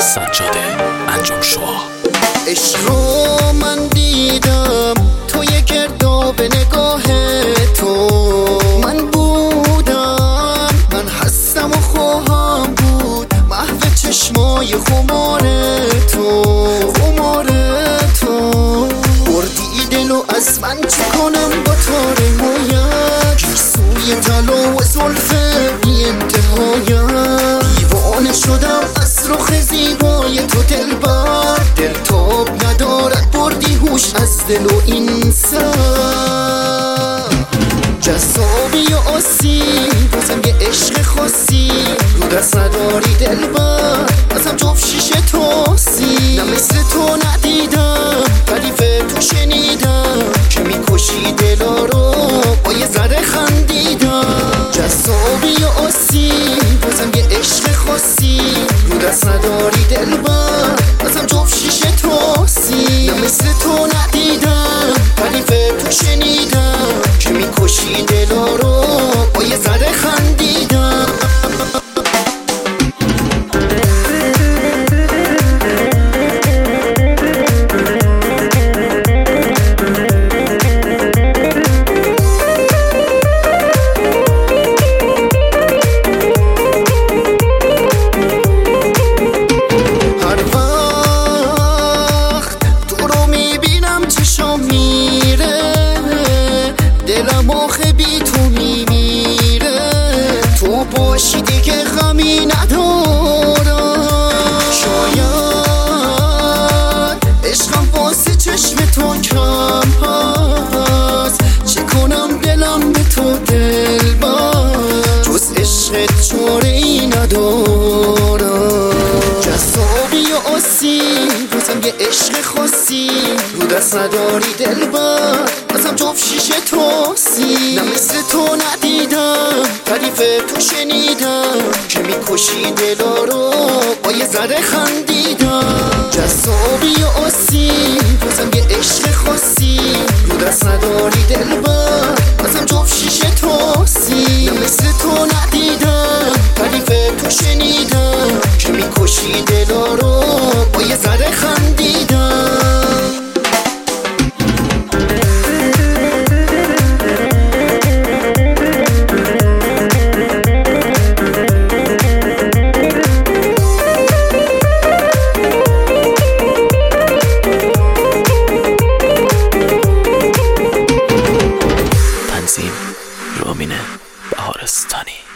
سجاده انجام شوا. عشق رو من دیدم توی گرداب نگاه تو، من بودم، من هستم و خواهم بود محو چشمای خمار تو، خمار تو. بردی دلو از من چه کنم با تار مویت، سوی طلا و زلفه بی انتهایت. دیوانه شدم از رخ زیبای تو دلبر، دل تاب ندارد بردی هوش از دل و این سر. جذابی و آسی بازم یه عشق خاصی، رو دست نداری دلبر ازم جفت شیشه تاسی. نه مثل تو ندیدم تعریف تو شنیدم، که میکشی دلا رو با یه ذره خندیدم. جذابی و آسی بازم یه عشق خاصی، رو دست نداری دلبر ازم جفت شیشه تاسی. نه مثل تو ندیدم تعریف تو شنیدم، که میکشی دلا رو با یه ذره خندیدم. دلم آخه بی تو میمیره، تو باشی دیگه غمی ندارم. شاید عشقم واسه چشم تو کم هست، چه کنم دلم به تو دلبر، جز عشقت چاره ای ندارم. جذابی و آسی بازم یه عشق خاصی، رو دست نداری دلبر ازم جفت شیشه تاسی. نه مثل تو ندیدم تعریف تو شنیدم، که میکشی دلا رو با یه ذره خندیدم. جذابی و آسی بازم یه عشق خاصی، رو دست نداری دلبر ازم جفت شیشه تاسی. نه مثل تو ندیدم تعریف تو شنیدم، که میکشی دلا رو با یه ذره خندیدم. تنظیم رامین بهارستانی.